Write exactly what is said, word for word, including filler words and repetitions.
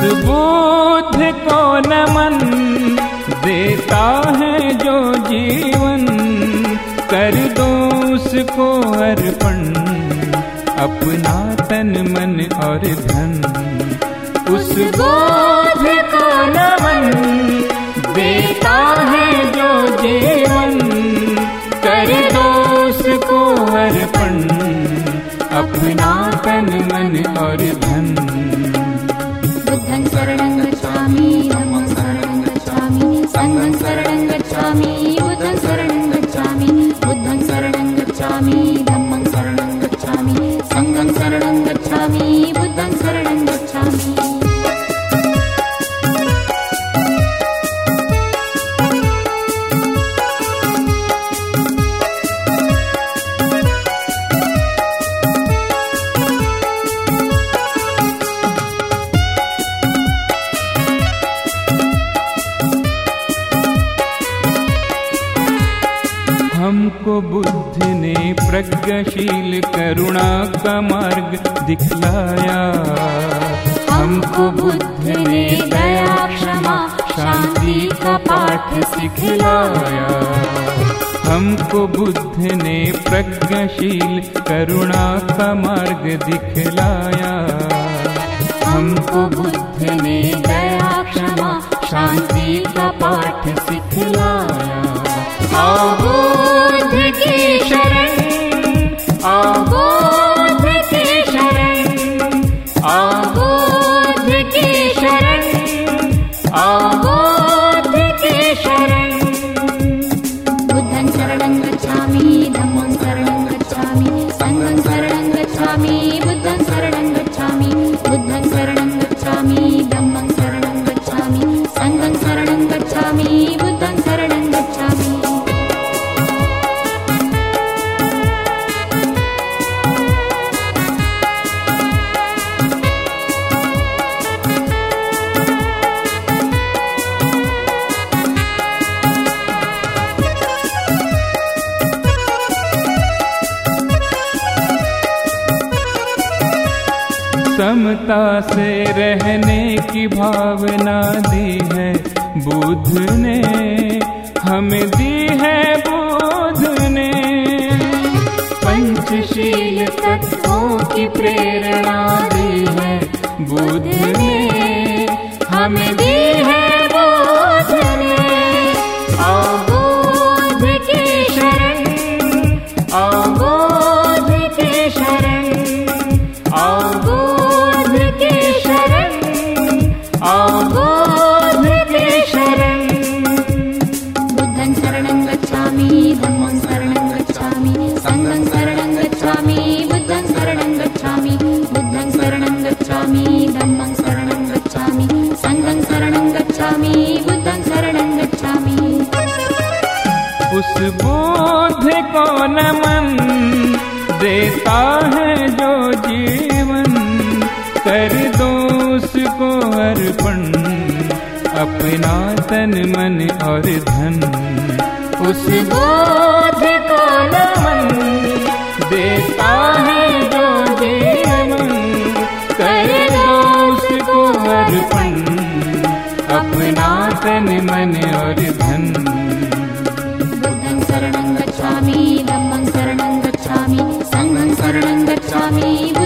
बुद्ध को नमन देता है जो जीवन, कर दो उसको अर्पण अपना तन मन और धन। उस बुद्ध को नमन देता है जो जीवन, कर दो उसको अर्पण अपना तन मन और धन। बुद्धं शरणं गच्छामि, धम्मं शरणं गच्छामि, संघं शरणं गच्छामि, बुद्धं शरणं गच्छामि, बुद्धं शरणं गच्छामि, धम्मं शरणं गच्छामि, संघं शरणं गच्छामि, बुद्धं शरणं गच्छामि। हमको बुद्ध ने प्रज्ञाशील करुणा का मार्ग दिखलाया, हमको बुद्ध ने दया क्षमा शांति का पाठ सिखलाया। हमको बुद्ध ने प्रज्ञाशील करुणा का मार्ग दिखलाया, हमको बुद्ध ने दया क्षमा शांति का पाठ सिखलाया। आओ बुद्ध की शरण, आओ बुद्ध की शरण, आओ बुद्ध की शरण, आओ बुद्ध की शरण। बुद्धं शरणं गच्छामि, धम्मं शरणं गच्छामि, संघं शरणं गच्छामि, बुद्धं शरणं गच्छामि, बुद्धं शरणं गच्छामि, धम्मं शरणं गच्छामि, संघं शरणं गच्छामि, बुद्धं शरणं गच्छामि। समता से रहने की भावना दी है बुद्ध ने, हमें दी है बुद्ध ने। पंचशील तत्वों की प्रेरणा दी है बुद्ध ने, हमें दी है बुद्ध ने। आओ बुद्ध की शरण, आओ बुद्ध की शरण, आओ बुद्ध की शरण, आओ बुद्ध की शरण। बुद्धं शरणं गच्छामि, धम्मं शरणं गच्छामि, संघं शरणं गच्छामि, बुद्धं शरणं गच्छामि, बुद्धं शरणं गच्छामि, धम्मं शरणं गच्छामि, संघं शरणं गच्छामि, बुद्धं शरणं गच्छामि। उस बुद्ध को नमन देता है जो जीवन, कर दो उसको अर्पण अपना तन मन और धन। उस बुद्ध को नमन देता है जो जीवन, कर दो उसको अर्पण अपना तन मन और धन। बुद्धं शरणं गच्छामि, धम्मं शरणं गच्छामि, संघं शरणं गच्छामि,